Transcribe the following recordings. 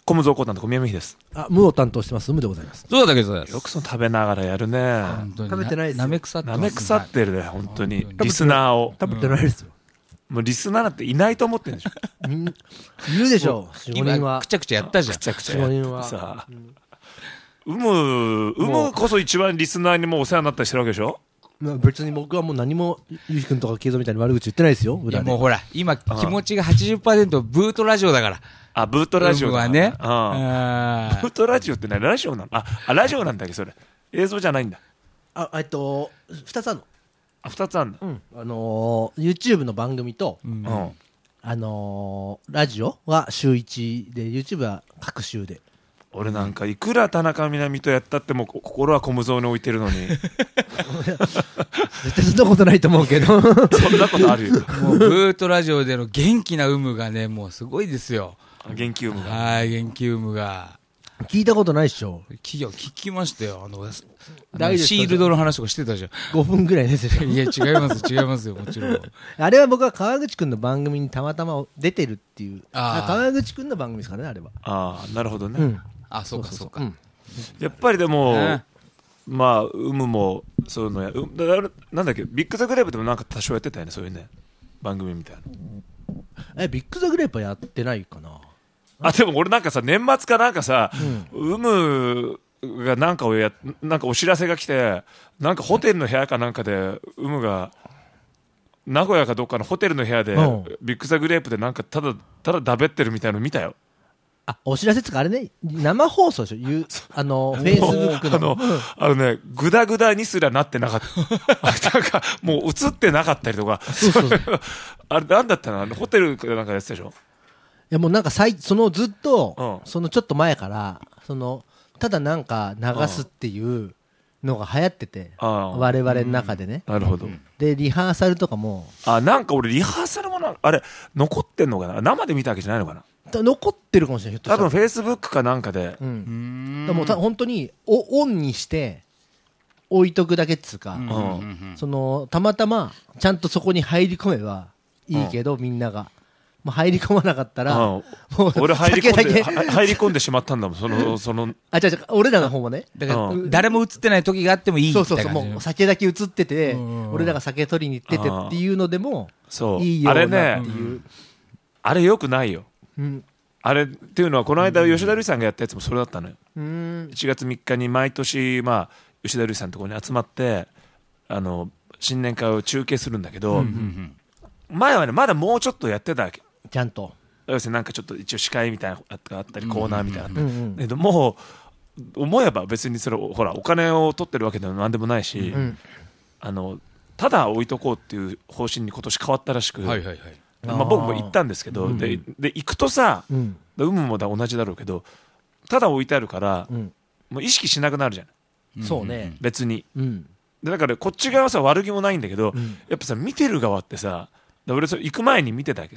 小無造講談と小宮美です。 無を担当してます無でございます。 そうだけどよくその食べながらやるね。 食べてないですよ。 なめ腐ってなめ腐ってるね本当に。リスナーを食べてないですよ。 もうリスナーなんていないと思ってるんでしょ。 いるでしょ。4、5人はくちゃくちゃやったじゃん。 くちゃくちゃ 4、5人はさあ、うむこそ一番リスナーにもお世話になったりしてるわけでしょ。 別に僕はもう何もゆうきくんとかケイゾみたいに悪口言ってないですよ。 いやもうほら今気持ちが 80% ブートラジオだから。 ブートラジオはね。 ブートラジオって何ラジオなの？ラジオなんだっけそれ。映像じゃないんだ。 2つあるの。 2つあるの。YouTube の番組と、ラジオは週1で YouTube は各週で。 俺なんかいくら田中みな実とやったっても心は小無造に置いてるのに絶対そんなことないと思うけどそんなことあるよ。 もうブートラジオでの元気な有無がねもうすごいですよ。 元気有無が。 はい元気有無が聞いたことないっしょ。 聞きましたよ。シールドの話とかしてたじゃん。 5分ぐらいですよ。 いや違いますよもちろん。 あれは僕は川口くんの番組にたまたま出てるっていう。川口くんの番組ですかねあれは。 なるほどね。 そうかそうか。 やっぱりでもまあ有無もそういうのなんだっけビッグザグレープでもなんか多少やってたよねそういうね番組みたいな。 ビッグザグレープはやってないかな。 でも俺なんかさ年末かなんかさ有無がなんかお知らせが来てなんかホテルの部屋かなんかで有無が名古屋かどっかのホテルの部屋でビッグザグレープでなんかただだべってるみたいなの見たよ。 お知らせつかあれね生放送でしょフェイスブックのねグダグダにすらなってなかったなんかもう映ってなかったりとかあれなんだったのホテルかなんかやってたでしょ。 いやもうなんかずっとそのちょっと前からただなんか流すっていうのが流行ってて我々の中でね。 なるほど。 でリハーサルとかもなんか俺リハーサルもあれ残ってんのかな生で見たわけじゃないのかな。 残ってるかもしれない。 多分フェイスブックかなんかでもう本当にオンにして置いとくだけっつうかたまたまちゃんとそこに入り込めばいいけどみんなが入り込まなかったらもう俺入り込んでしまったんだもん違う俺らの方もねだから誰も映ってない時があってもいいみたいな。 もう酒だけ映ってて俺らが酒取りに行っててっていうのでもいいようなっていうあれよくないよ。あれっていうのはこの間吉田類さんがやったやつもそれだったのよ。1月3日に毎年吉田類さんのところに集まって新年会を中継するんだけど前はねまだもうちょっとやってたわけちゃんと。 要するになんかちょっと一応司会みたいなのがあったりコーナーみたいなのがあったりもう思えば別にそれほらお金を取ってるわけでもなんでもないしただ置いとこうっていう方針に今年変わったらしく僕も行ったんですけどで行くとさ有無も同じだろうけどただ置いてあるからもう意識しなくなるじゃん。 そうね別にだからこっち側はさ悪気もないんだけどやっぱさ見てる側ってさ俺行く前に見てたわけ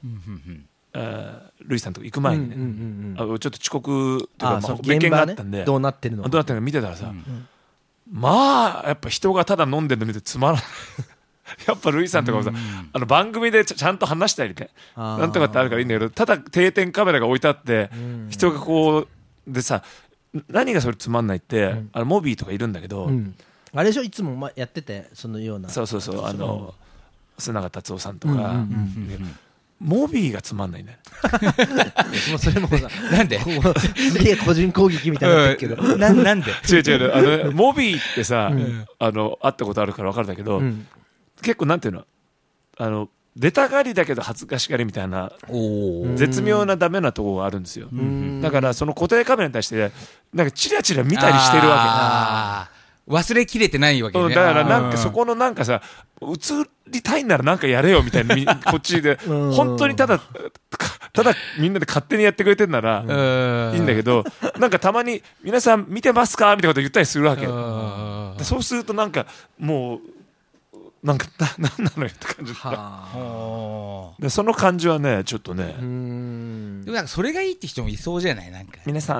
ルイさんとか行く前にねちょっと遅刻とか別件があったんでどうなってるのか見てたらさやっぱ人がただ飲んでるの見てつまらないやっぱルイさんとかもさ番組でちゃんと話したりねなんとかってあるからいいんだけどただ定点カメラが置いてあって人がこうでさ何がそれつまんないってモビーとかいるんだけどあれでしょいつもやっててそのようなそう須永達夫さんとかモビーがつまんないねもうそれもさなんで個人攻撃みたいになってるけどなんで違うモビーってさ会ったことあるから分かるんだけど結構なんていうの出たがりだけど恥ずかしがりみたいな絶妙なダメなところがあるんですよ。だからその固定カメラに対してなんかチラチラ見たりしてるわけ。 忘れきれてないわけね。 だからなんかそこのなんかさ映りたいんならなんかやれよみたいなこっちで本当にただみんなで勝手にやってくれてんならいいんだけどなんかたまに皆さん見てますかみたいなこと言ったりするわけ。そうするとなんかもうなんかなんなのよって感じでその感じはねちょっとねでもなんかそれがいいって人もいそうじゃないなんか皆さん何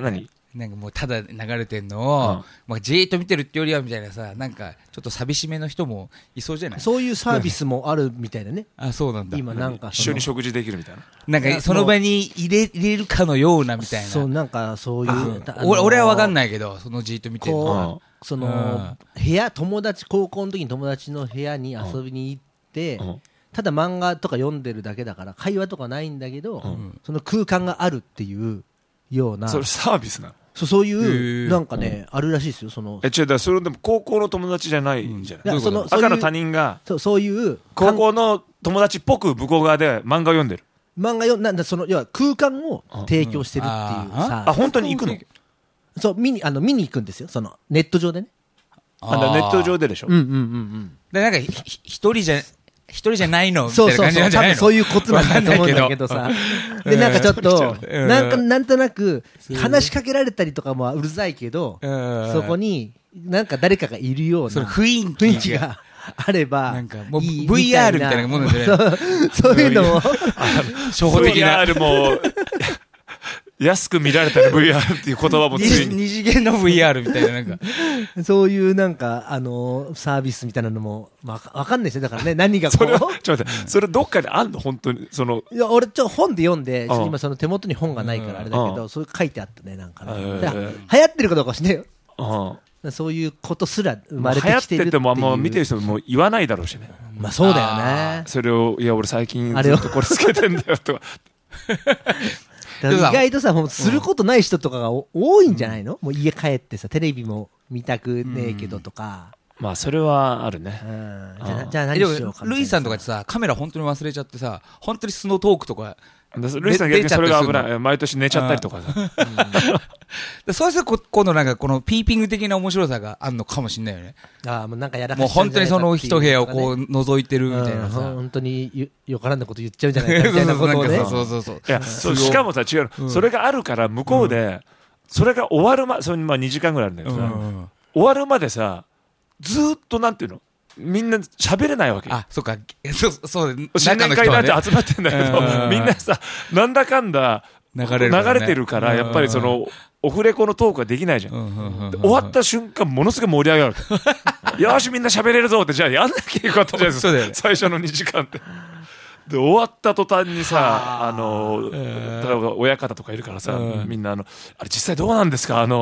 なんかもうただ流れてんのを、まあ、じーっと見てるってよりはみたいなさ、なんかちょっと寂しめの人もいそうじゃない？ そういうサービスもあるみたいなね。 あ、そうなんだ。 今なんか一緒に食事できるみたいな。 なんかその場に入れるかのようなみたいな。 そう、なんかそういう。 俺は分かんないけど、そのじーっと見てるのは。 その、部屋、高校の時に友達の部屋に遊びに行って、ただ漫画とか読んでるだけだから会話とかないんだけど、その空間があるっていうような。 それサービスなの？ そういうなんかね、あるらしいですよ。その違う、だそれでも高校の友達じゃないんじゃない？赤の他人がそういう高校の友達っぽく向こう側で漫画読んでる。 なんだその要は空間を提供してるっていうさ。 あ、本当に行くの？ そう見に行くんですよ。そのネット上でね。 ネット上ででしょ。 でなんか一人じゃないのみたいな感じなんじゃないの？ そういうことなんだと思うんだけどさ。で、なんかちょっと、なんとなく、話しかけられたりとかもうるさいけど、そこに、なんか誰かがいるような雰囲気があれば、 なんかもう VR みたいなものじゃない？ そういうのを、 初歩的な。 VR も、安く見られたら VR っていう言葉もついに二次元の VR みたいな、なんかそういうなんかサービスみたいなのもわかんないですよ。だからね、何がこうちょっと待って、それどっかであんの？本当にいや、俺本で読んで、今その手元に本がないからあれだけど、そう書いてあったね、なんかね。流行ってるかどうかしねよ。そういうことすら生まれてきてるっていう。 流行っててももう見てる人も言わないだろうしね。 まあそうだよね。 それを、いや俺最近ずっとこれつけてんだよとか。 意外とさ、することない人とかが多いんじゃないの？もう家帰ってさ、テレビも見たくねえけどとか。 まあそれはあるね。 じゃあ何しようか。 ルイさんとかってさ、カメラ本当に忘れちゃってさ、本当に素のトークとか。 ルイさん逆にそれが危ない。毎年寝ちゃったりとかさ。 そうすると今度なんかこのピーピング的な面白さがあるのかもしれないよね。 もうなんかやらかもう本当にその一部屋をこう覗いてるみたいなさ。 本当によからんなこと言っちゃうんじゃないかみたいなことをね。 そう。 いや、しかもさ、違う。それがあるから向こうで、それが終わるそれに2時間ぐらいあるんだけどさ、終わるまでさ、ずーっとなんていうの？みんな喋れないわけ。 あ、そうか。そう。 新年会なんて集まってんだけど、みんなさ、なんだかんだ流れてるから、やっぱりその、オフレコのトークができないじゃん。終わった瞬間、ものすごい盛り上がる。よーし、みんな喋れるぞって、じゃあやんなきゃいけなかったじゃないですか。最初の2時間って。で、終わった途端にさ、例えば親方とかいるからさ、みんなあれ実際どうなんですか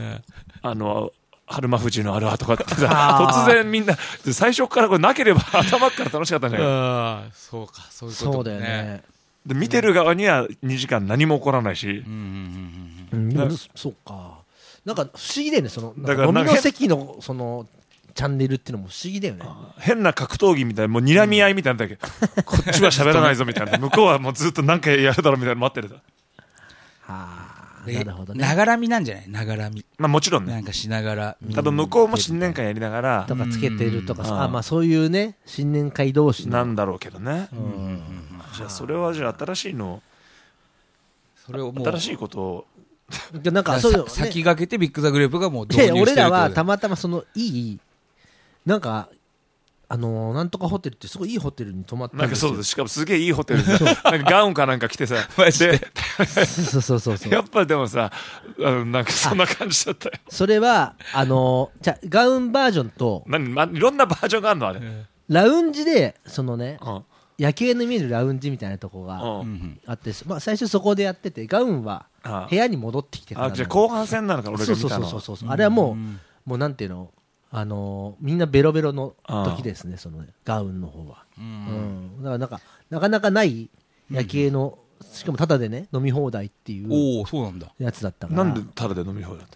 春馬富士のあるわとかってさ、突然みんな、最初からこれなければ頭から楽しかったんじゃない？ そうか、そういうことね。そうだよね。 で、見てる側には2時間何も起こらないし。 そうか。なんか不思議だよね、その、飲みの席の、その、チャンネルっていうのも不思議だよね。 変な格闘技みたいな、もう睨み合いみたいなんだけど、こっちは喋らないぞみたいな。向こうはもうずっと何回やるだろうみたいなの待ってる。 なるほどね。 ながらみなんじゃない？ながらみ。 まあもちろんね。 なんかしながら。 多分向こうも新年会やりながら。 とかつけてるとかさ、まあそういうね、新年会同士なんだろうけどね。じゃあそれはじゃあ新しいの、新しいことを。 なんかそういう。 先駆けてビッグザグレープがもう導入してる。 俺らはたまたまそのなんか、なんとかホテルってすごいいいホテルに泊まったんですよ。 なんかそうです。しかもすげえいいホテルで、なんかガウンかなんか着てさ、で、 そう。 やっぱでもさ、なんかそんな感じだったよ。 それは、じゃガウンバージョンと、 いろんなバージョンがあるのあれ。 ラウンジで、そのね、夜景の見えるラウンジみたいなとこがあって、まあ最初そこでやってて、ガウンは部屋に戻ってきてから。 じゃあ後半戦なのか、俺が見たの。 そう。あれはもうなんていうの、みんなベロベロの時ですね、そのガウンの方は。だからなんかなかなかない夜景の、しかもタダでね飲み放題っていうやつだったから。 なんでタダで飲み放題だった？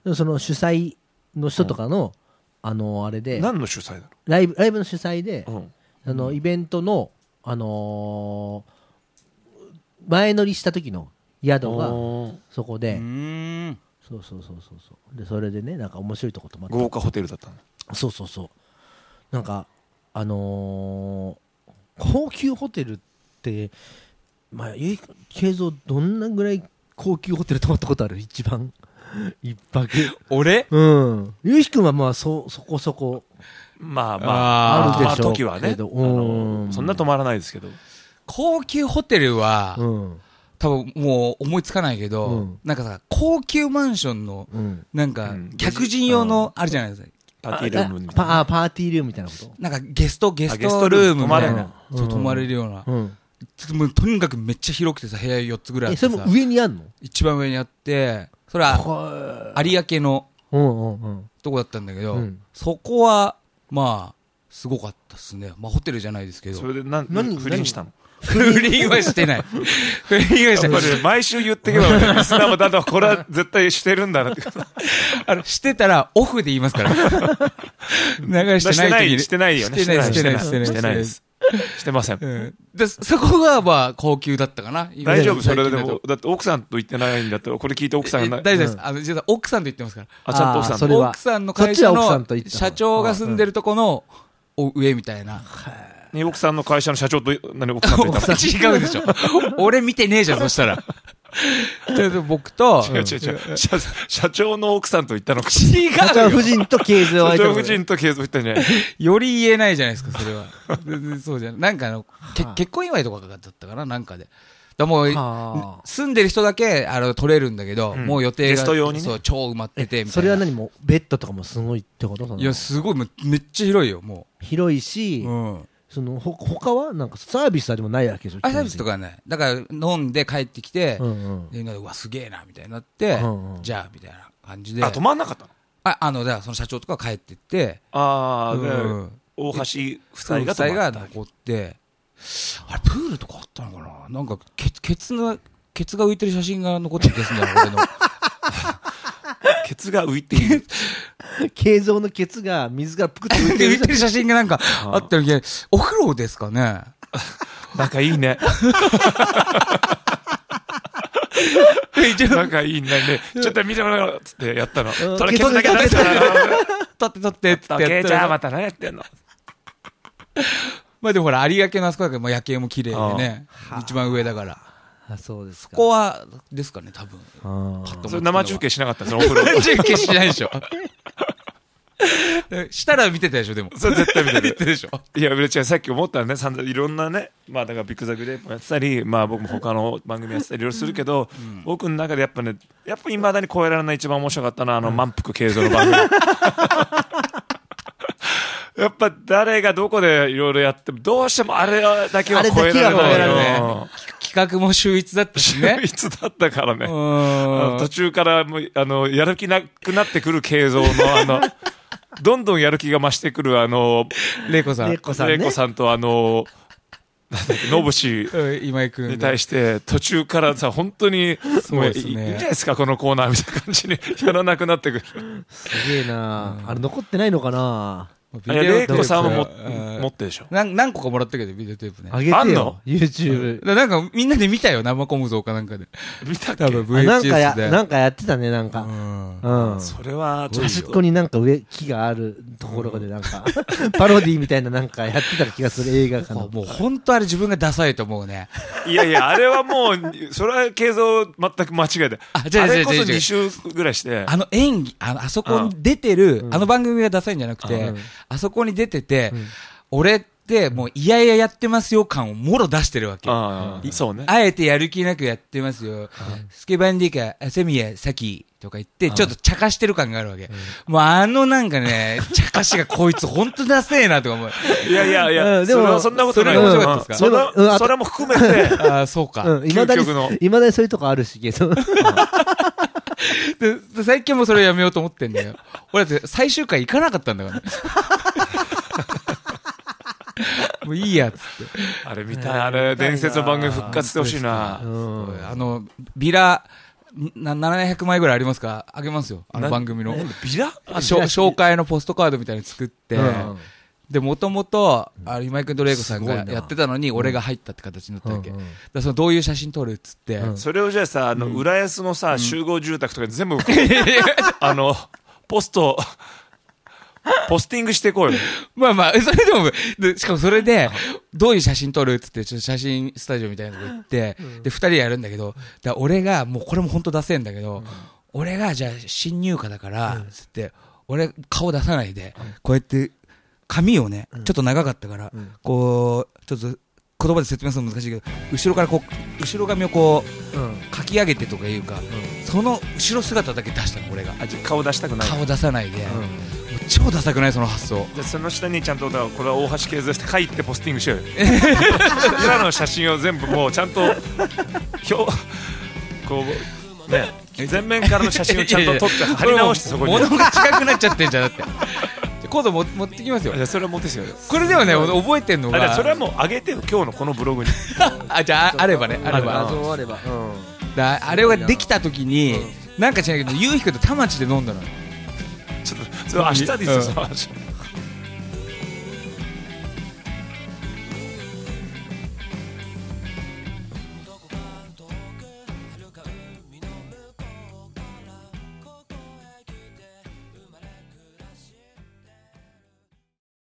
その主催の人とかのあれで。 何の主催なの？ ライブの主催で、イベントの前乗りした時の宿がそこで。そうでそれでね、なんか面白いとこ泊まって、 豪華ホテルだったの。 そうなんか高級ホテルって、まあ慶三どんなぐらい高級ホテル泊まったことある？一番一泊。 俺？ ゆうし君はまあそこそこまああるでしょう時はね、 けど、 そんな泊まらないですけど。 高級ホテルは、 多分もう思いつかないけど、なんかさ、高級マンションの、なんか、客人用の、あるじゃないですか。 パーティールームみたいな。 パーティールームみたいなこと？ なんかゲストルームみたいな。泊まれるような。もうとにかくめっちゃ広くてさ、部屋4つぐらいあってさ。 それも上にあんの？ 一番上にあって、それは、有明の、とこだったんだけど、そこは、まあ、すごかったっすね。まあ、ホテルじゃないですけど。 それで不倫したの？ 不倫はしてない。不倫はしてない。 毎週言ってけば、リスナーもだんだんこれは絶対してるんだなって。 してたら、オフで言いますから。流してない時に。 してないよね。 してないです。してません。 で、そこが、まあ、高級だったかな。 大丈夫それでも、だって奥さんと言ってないんだったら、これ聞いて奥さんが。 大丈夫です。実は奥さんと言ってますから。 あ、ちゃんと奥さん。 奥さんの会社の社長が住んでるとこの上みたいな。 奥さんの会社の社長と、何奥さんと言ったの？ 違うでしょ。俺見てねえじゃん、そしたら。僕と、 違う。社長の奥さんと言ったのか。 違う。 社長夫人とケイズを社長夫人とケイズを言ったんじゃない？ より言えないじゃないですか、それは。そうじゃん。なんか結婚祝いとかだったかな、なんかで。もう、住んでる人だけ、取れるんだけど、もう予定が、そう、超埋まってて、みたいな。 それは何も、ベッドとかもすごいってこと？ いや、すごい、めっちゃ広いよ、もう。広いし、他はなんかサービスはでもないわけでしょ？ サービスとかはない。だから、飲んで帰ってきて、うわ、すげえな、みたいになって、じゃあ、みたいな感じで。 泊まんなかったの？ だからその社長とか帰ってって、 大橋夫妻が残って、あれ、プールとかあったのかな？なんか、ケツが浮いてる写真が残ってる気がするんだよ、俺の。 ケツが浮いている。 形状のケツが水がぷくって浮いてる写真がなんかあったけど、お風呂ですかね？ なんかいいね。なんかいいね。ちょっと見てもらおうっつってやったの。それケツだけ出したら。 撮ってってやったら。 じゃあまた何やってんの？ まあでもほら、有明のあそこだけど、夜景も綺麗でね。一番上だから。 そうですか。 そこは、ですかね、多分。 それ生中継しなかったんですよ、お風呂。 生中継しないでしょ。したら見てたでしょ、でも。 それ絶対見てる。 見てるでしょ。 いや、嬉しい。さっき思ったらね、いろんなね、まあだからビッグザグレープもやってたり、まあ僕も他の番組やってたりいろいろするけど、僕の中でやっぱ未だに超えられない一番面白かったのは、満腹経済の番組。やっぱ誰がどこでいろいろやっても、どうしてもあれだけは超えられない。 企画も秀逸だったしね。 秀逸だったからね。途中からもう、やる気なくなってくる形像のどんどんやる気が増してくる玲子さん。 玲子さんとノブシ今井君に対して途中からさ本当にもういいんじゃないですかこのコーナーみたいな感じにやらなくなってくる。 すげえな。あれ残ってないのかな。 玲子さんも持ってるでしょ。 何個かもらったけどビデオテープね。 あげてよ YouTube。 なんかみんなで見たよ、生小僧かなんかで。 見たっけ？ 多分 VHS で。 なんかやってたね、なんか。 それは端っこになんか木があるところでなんかパロディみたいななんかやってた気がする、映画かな。 もう本当あれ自分がダサいと思うね。 いやあれはもうそれは映像全く間違いで、あれこそ2週ぐらいして、 演技あそこに出てる番組がダサいんじゃなくて、あそこに出てて、俺ってもういやいややってますよ感をもろ出してるわけ。 そうね。 あえてやる気なくやってますよ。スケバンディカ、アセミヤ、サキとか言って、ちょっと茶化してる感があるわけ。もうなんかね、茶化しがこいつほんとダセえなとか思う。 いや、でもそんなことない。 それ面白かったですか？ それも含めて。 あ、そうか。 いまだにそういうとこあるし、けど。 最近もそれやめようと思ってんだよ。俺だって最終回行かなかったんだからね。もういいやつって。 あれ見たい。あれ伝説の番組復活してほしいな。 ビラ700枚ぐらいありますか？あげますよ、番組のビラ紹介のポストカードみたいに作って、でもともと今井君と玲子さんがやってたのに俺が入ったって形になったわけ。だそのどういう写真撮るっつって、 それをじゃあさ浦安のさ集合住宅とか全部ポスティングしていこうよ。 まあ、それでも、しかもそれで、どういう写真撮るっつって、ちょっと写真スタジオみたいなとこ行って、で、2人でやるんだけど、俺が、もうこれも本当出せんだけど、俺が、じゃあ、新入荷だから、つって、俺、顔出さないで、こうやって、髪をね、ちょっと長かったから、こう、ちょっと、 言葉で説明するの難しいけど、後ろからこう後ろ髪をこうかき上げてとかいうか、その後ろ姿だけ出したの俺が。 顔出したくない。 顔出さないで、超ダサくないその発想。 じゃその下にちゃんとこれは大橋啓三って書いてポスティングしようよ。裏の写真を全部もうちゃんとこうね、前面からの写真をちゃんと撮って貼り直してそこに。 物が近くなっちゃってんじゃんだって。今度持ってきますよ。 じゃそれは持ってきますよ。 これではね覚えてんのが。 それはもう上げてよ今日のこのブログに。 じゃああればね、あれば。 そうあれば。 あれができた時になんか違うけど、ゆうひくんと田町で飲んだのよ。 ちょっとそれ明日ですよその話。